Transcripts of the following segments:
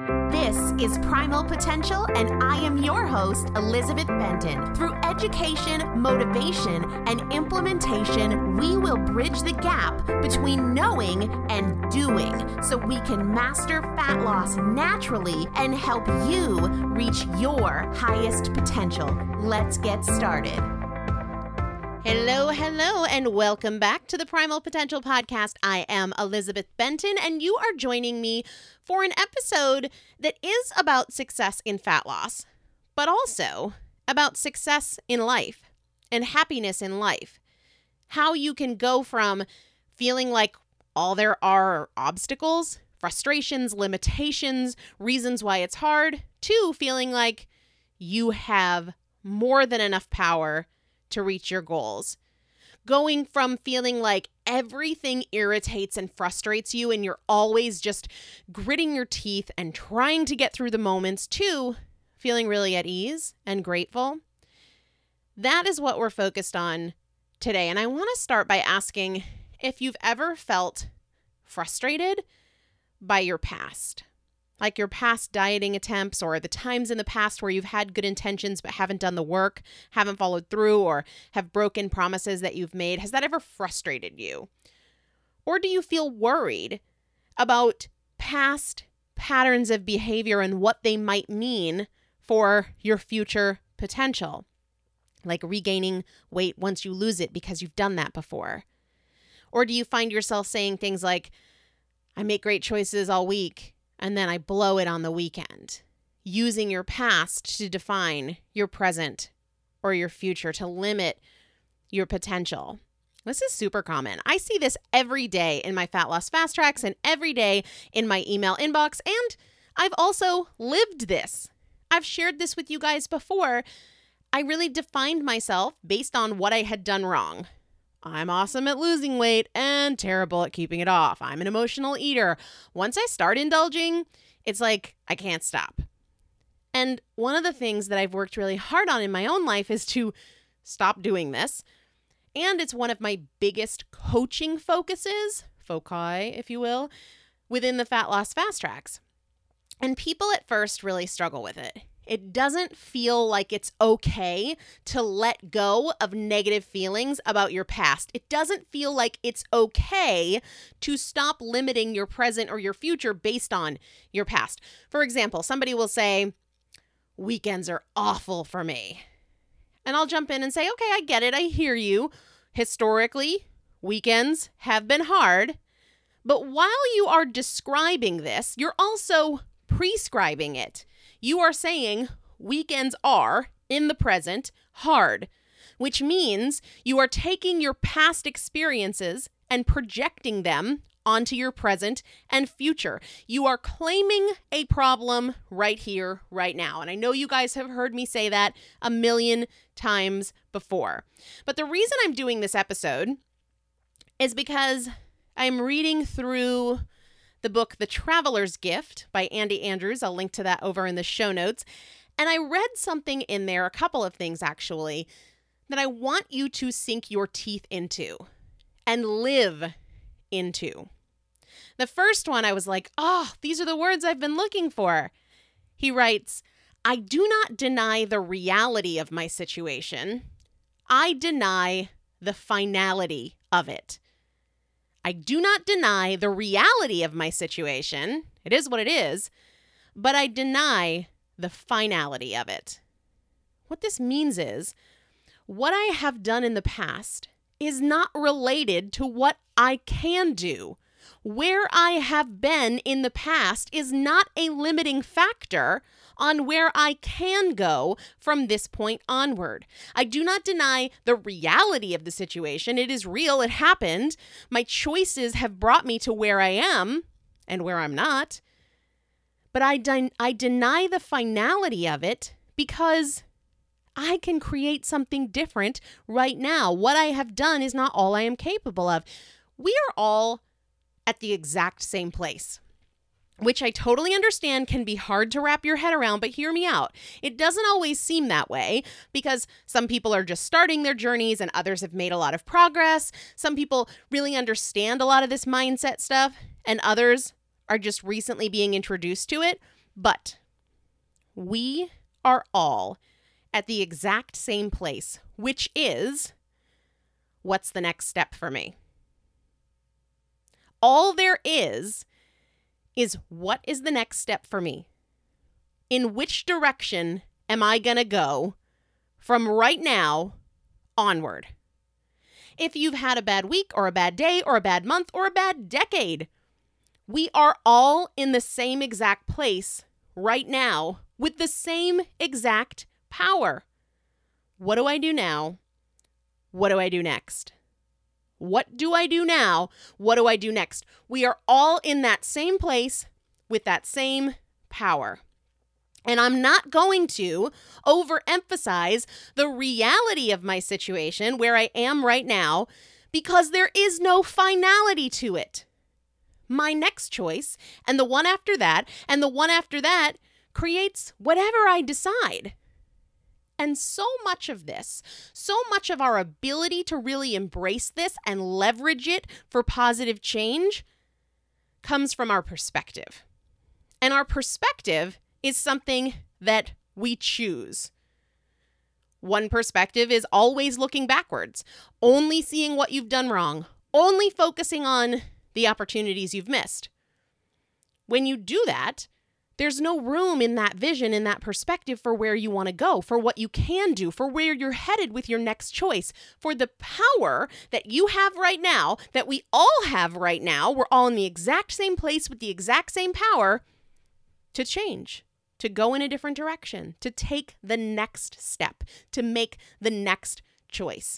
This is Primal Potential, and I am your host, Elizabeth Benton. Through education, motivation, and implementation, we will bridge the gap between knowing and doing so we can master fat loss naturally and help you reach your highest potential. Let's get started. Hello, and welcome back to the Primal Potential Podcast. I am Elizabeth Benton, and you are joining me for an episode that is about success in fat loss, but also about success in life and happiness in life. How you can go from feeling like all there are obstacles, frustrations, limitations, reasons why it's hard, to feeling like you have more than enough power to reach your goals. Going from feeling like everything irritates and frustrates you and you're always just gritting your teeth and trying to get through the moments, to feeling really at ease and grateful. That is what we're focused on today. And I want to start by asking if you've ever felt frustrated by your past. Like your past dieting attempts, or the times in the past where you've had good intentions but haven't done the work, haven't followed through, or have broken promises that you've made. Has that ever frustrated you? Or do you feel worried about past patterns of behavior and what they might mean for your future potential? Like regaining weight once you lose it because you've done that before. Or do you find yourself saying things like, I make great choices all week, and then I blow it on the weekend, using your past to define your present or your future, to limit your potential. This is super common. I see this every day in my fat loss fast tracks and every day in my email inbox. And I've also lived this. I've shared this with you guys before. I really defined myself based on what I had done wrong. I'm awesome at losing weight and terrible at keeping it off. I'm an emotional eater. Once I start indulging, it's like I can't stop. And one of the things that I've worked really hard on in my own life is to stop doing this. And it's one of my biggest coaching focuses, foci, if you will, within the fat loss fast tracks. And people at first really struggle with it. It doesn't feel like it's okay to let go of negative feelings about your past. It doesn't feel like it's okay to stop limiting your present or your future based on your past. For example, somebody will say, weekends are awful for me. And I'll jump in and say, okay, I get it. I hear you. Historically, weekends have been hard. But while you are describing this, you're also prescribing it. You are saying weekends are, in the present, hard, which means you are taking your past experiences and projecting them onto your present and future. You are claiming a problem right here, right now. And I know you guys have heard me say that a million times before. But the reason I'm doing this episode is because I'm reading through the book, The Traveler's Gift by Andy Andrews. I'll link to that over in the show notes. And I read something in there, a couple of things actually, that I want you to sink your teeth into and live into. The first one, I was like, these are the words I've been looking for. He writes, I do not deny the reality of my situation. I deny the finality of it. I do not deny the reality of my situation. It is what it is, but I deny the finality of it. What this means is what I have done in the past is not related to what I can do. Where I have been in the past is not a limiting factor on where I can go from this point onward. I do not deny the reality of the situation. It is real. It happened. My choices have brought me to where I am and where I'm not. But I deny the finality of it because I can create something different right now. What I have done is not all I am capable of. We are all at the exact same place, which I totally understand can be hard to wrap your head around, but hear me out. It doesn't always seem that way because some people are just starting their journeys and others have made a lot of progress. Some people really understand a lot of this mindset stuff and others are just recently being introduced to it. But we are all at the exact same place, which is, what's the next step for me? All there is what is the next step for me? In which direction am I going to go from right now onward? If you've had a bad week or a bad day or a bad month or a bad decade, we are all in the same exact place right now with the same exact power. What do I do now? What do I do next? What do I do now? What do I do next? We are all in that same place with that same power. And I'm not going to overemphasize the reality of my situation where I am right now because there is no finality to it. My next choice and the one after that and the one after that creates whatever I decide. And so much of this, so much of our ability to really embrace this and leverage it for positive change comes from our perspective. And our perspective is something that we choose. One perspective is always looking backwards, only seeing what you've done wrong, only focusing on the opportunities you've missed. When you do that, there's no room in that vision, in that perspective for where you want to go, for what you can do, for where you're headed with your next choice, for the power that you have right now, that we all have right now. We're all in the exact same place with the exact same power to change, to go in a different direction, to take the next step, to make the next choice.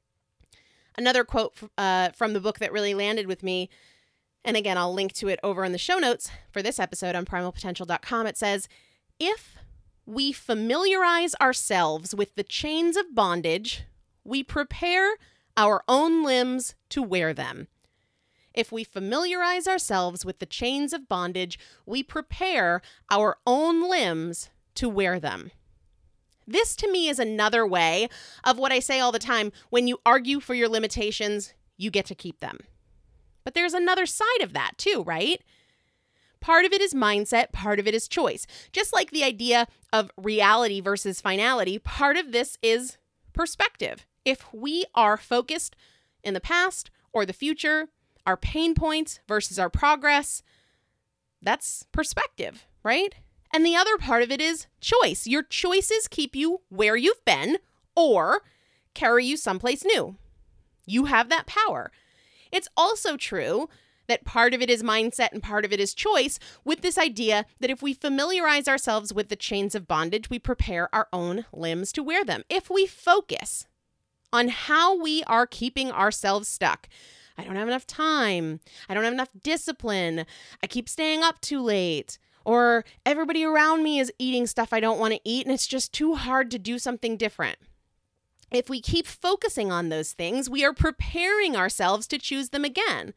Another quote from the book that really landed with me, and again, I'll link to it over in the show notes for this episode on primalpotential.com. It says, if we familiarize ourselves with the chains of bondage, we prepare our own limbs to wear them. If we familiarize ourselves with the chains of bondage, we prepare our own limbs to wear them. This to me is another way of what I say all the time. When you argue for your limitations, you get to keep them. But there's another side of that too, right? Part of it is mindset, part of it is choice. Just like the idea of reality versus finality, part of this is perspective. If we are focused in the past or the future, our pain points versus our progress, that's perspective, right? And the other part of it is choice. Your choices keep you where you've been or carry you someplace new. You have that power. It's also true that part of it is mindset and part of it is choice, with this idea that if we familiarize ourselves with the chains of bondage, we prepare our own limbs to wear them. If we focus on how we are keeping ourselves stuck, I don't have enough time, I don't have enough discipline, I keep staying up too late, or everybody around me is eating stuff I don't want to eat and it's just too hard to do something different. If we keep focusing on those things, we are preparing ourselves to choose them again,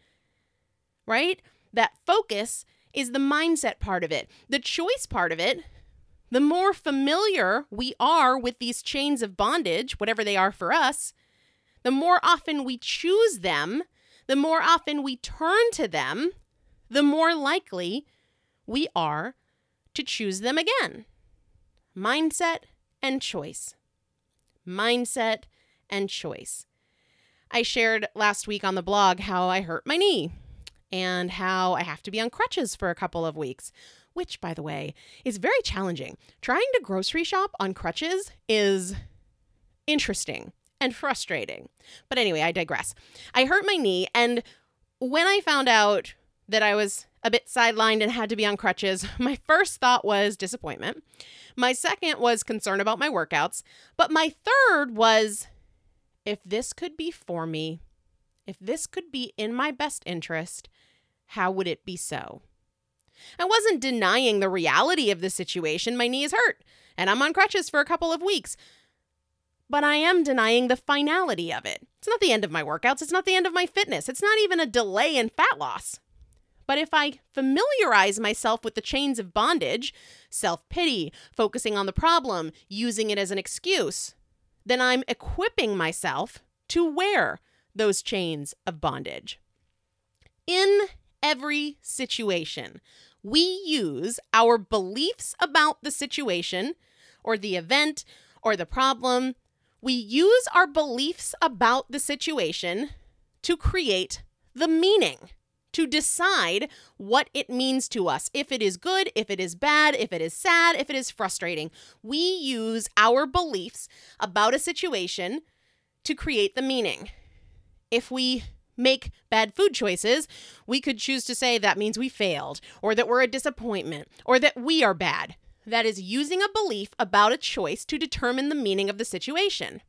right? That focus is the mindset part of it. The choice part of it, the more familiar we are with these chains of bondage, whatever they are for us, the more often we choose them, the more often we turn to them, the more likely we are to choose them again. Mindset and choice. Mindset and choice. I shared last week on the blog how I hurt my knee and how I have to be on crutches for a couple of weeks, which, by the way, is very challenging. Trying to grocery shop on crutches is interesting and frustrating. But anyway, I digress. I hurt my knee, and when I found out that I was a bit sidelined and had to be on crutches, my first thought was disappointment. My second was concern about my workouts. But my third was, if this could be for me, if this could be in my best interest, how would it be so? I wasn't denying the reality of the situation. My knee is hurt, and I'm on crutches for a couple of weeks. But I am denying the finality of it. It's not the end of my workouts. It's not the end of my fitness. It's not even a delay in fat loss. But if I familiarize myself with the chains of bondage, self-pity, focusing on the problem, using it as an excuse, then I'm equipping myself to wear those chains of bondage. In every situation, we use our beliefs about the situation or the event or the problem. We use our beliefs about the situation to create the meaning, to decide what it means to us. If it is good, if it is bad, if it is sad, if it is frustrating. We use our beliefs about a situation to create the meaning. If we make bad food choices, we could choose to say that means we failed, or that we're a disappointment, or that we are bad. That is using a belief about a choice to determine the meaning of the situation.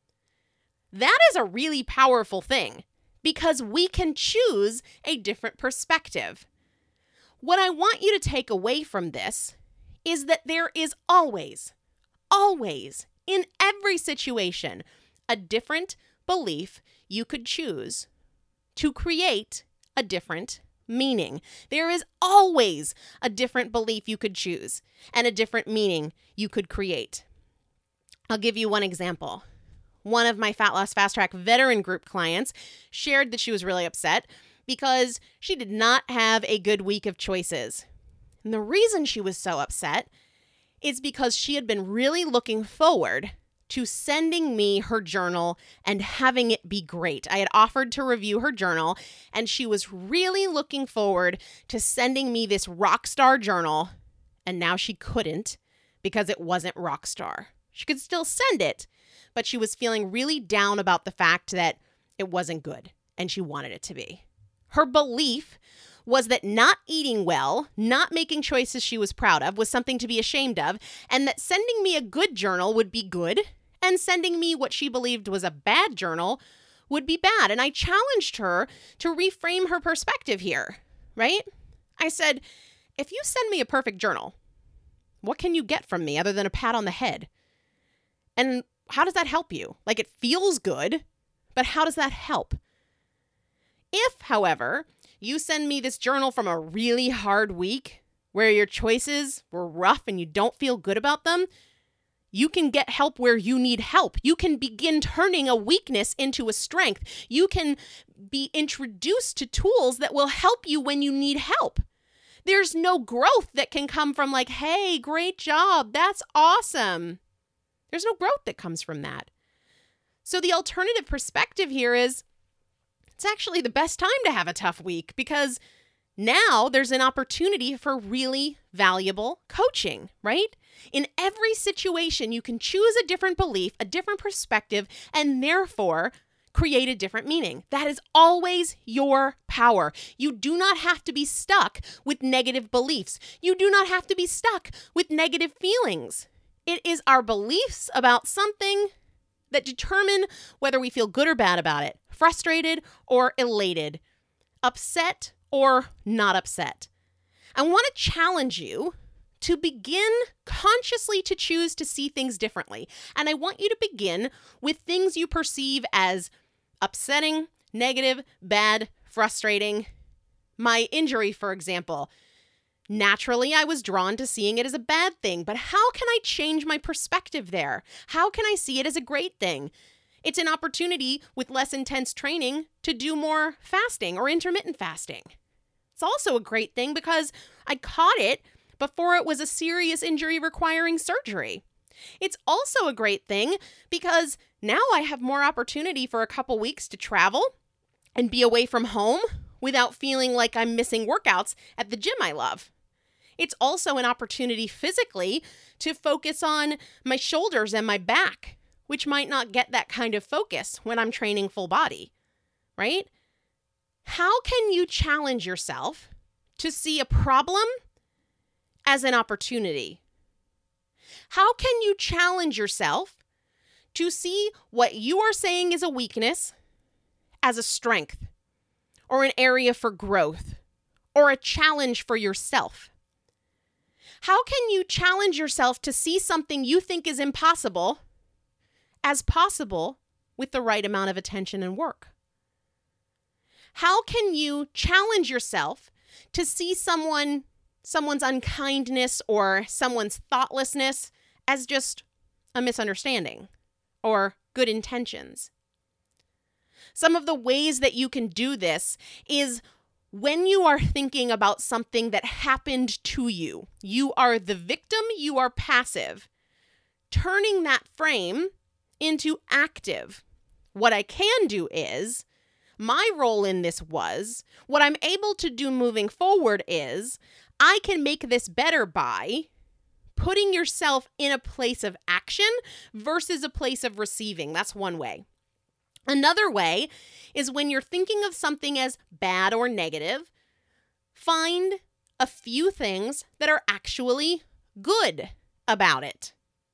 That is a really powerful thing because we can choose a different perspective. What I want you to take away from this is that there is always, in every situation, a different belief you could choose to create a different meaning. There is always a different belief you could choose and a different meaning you could create. I'll give you one example. One of my Fat Loss Fast Track veteran group clients shared that she was really upset because she did not have a good week of choices. And the reason she was so upset is because she had been really looking forward to sending me her journal and having it be great. I had offered to review her journal, and she was really looking forward to sending me this rockstar journal, and now she couldn't because it wasn't rockstar. She could still send it, but she was feeling really down about the fact that it wasn't good, and she wanted it to be. Her belief was that not eating well, not making choices she was proud of, was something to be ashamed of, and that sending me a good journal would be good, and sending me what she believed was a bad journal would be bad. And I challenged her to reframe her perspective here, right? I said, if you send me a perfect journal, what can you get from me other than a pat on the head? And how does that help you? Like, it feels good, but how does that help? If, however, you send me this journal from a really hard week where your choices were rough and you don't feel good about them, you can get help where you need help. You can begin turning a weakness into a strength. You can be introduced to tools that will help you when you need help. There's no growth that can come from like, hey, great job, that's awesome. There's no growth that comes from that. So the alternative perspective here is it's actually the best time to have a tough week because now there's an opportunity for really valuable coaching, right? In every situation, you can choose a different belief, a different perspective, and therefore create a different meaning. That is always your power. You do not have to be stuck with negative beliefs. You do not have to be stuck with negative feelings. It is our beliefs about something that determine whether we feel good or bad about it, frustrated or elated, upset or not upset. I want to challenge you to begin consciously to choose to see things differently. And I want you to begin with things you perceive as upsetting, negative, bad, frustrating. My injury, for example. Naturally, I was drawn to seeing it as a bad thing, but how can I change my perspective there? How can I see it as a great thing? It's an opportunity with less intense training to do more fasting or intermittent fasting. It's also a great thing because I caught it before it was a serious injury requiring surgery. It's also a great thing because now I have more opportunity for a couple weeks to travel and be away from home without feeling like I'm missing workouts at the gym I love. It's also an opportunity physically to focus on my shoulders and my back, which might not get that kind of focus when I'm training full body, right? How can you challenge yourself to see a problem as an opportunity? How can you challenge yourself to see what you are saying is a weakness as a strength or an area for growth or a challenge for yourself? How can you challenge yourself to see something you think is impossible as possible with the right amount of attention and work? How can you challenge yourself to see someone's unkindness or someone's thoughtlessness as just a misunderstanding or good intentions? Some of the ways that you can do this is When you are thinking about something that happened to you, you are the victim, you are passive. Turning that frame into active. What I can do is, my role in this was, what I'm able to do moving forward is, I can make this better by putting yourself in a place of action versus a place of receiving. That's one way. Another way is when you're thinking of something as bad or negative, find a few things that are actually good about it.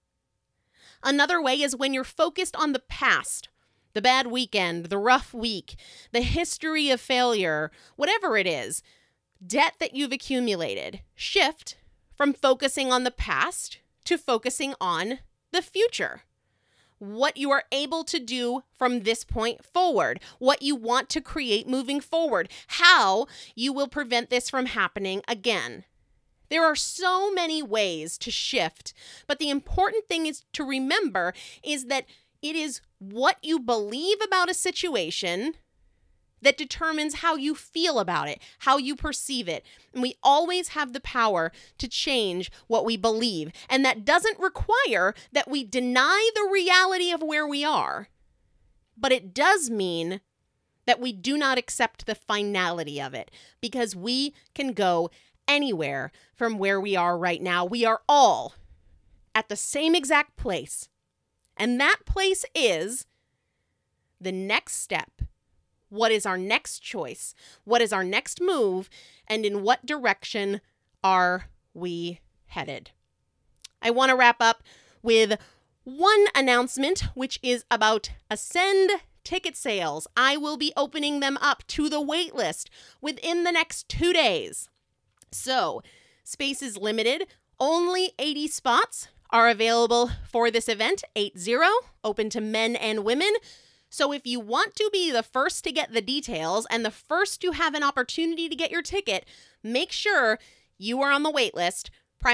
Another way is when you're focused on the past, the bad weekend, the rough week, the history of failure, whatever it is, debt that you've accumulated, shift from focusing on the past to focusing on the future. What you are able to do from this point forward, what you want to create moving forward, how you will prevent this from happening again. There are so many ways to shift, but the important thing is to remember is that it is what you believe about a situation that determines how you feel about it, how you perceive it. And we always have the power to change what we believe. And that doesn't require that we deny the reality of where we are, but it does mean that we do not accept the finality of it, because we can go anywhere from where we are right now. We are all at the same exact place. And that place is the next step. What is our next choice? What is our next move? And in what direction are we headed? I want to wrap up with one announcement, which is about Ascend ticket sales. I will be opening them up to the wait list within the next 2 days. So, space is limited. Only 80 spots are available for this event, 80, open to men and women. So if you want to be the first to get the details and the first to have an opportunity to get your ticket, make sure you are on the wait list.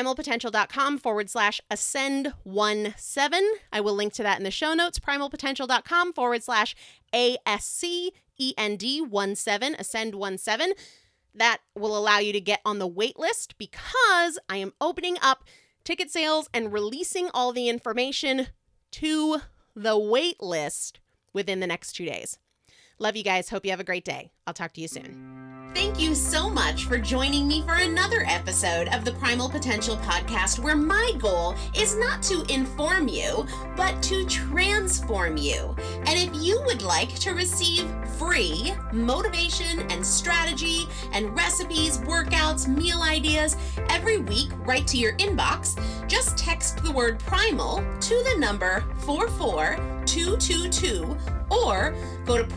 primalpotential.com/ascend17. I will link to that in the show notes. primalpotential.com/ASCEND17, ascend17. That will allow you to get on the wait list because I am opening up ticket sales and releasing all the information to the wait list within the next 2 days. Love you guys. Hope you have a great day. I'll talk to you soon. Thank you so much for joining me for another episode of the Primal Potential Podcast, where my goal is not to inform you, but to transform you. And if you would like to receive free motivation and strategy and recipes, workouts, meal ideas every week right to your inbox, just text the word primal to the number 44222 or go to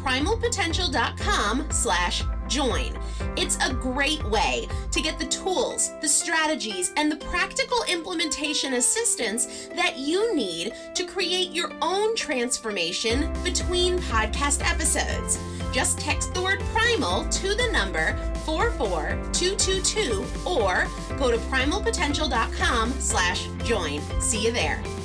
primalpotential.com/join. It's a great way to get the tools, the strategies, and the practical implementation assistance that you need to create your own transformation between podcast episodes. Just text the word primal to the number 44222 or go to primalpotential.com/join. See you there.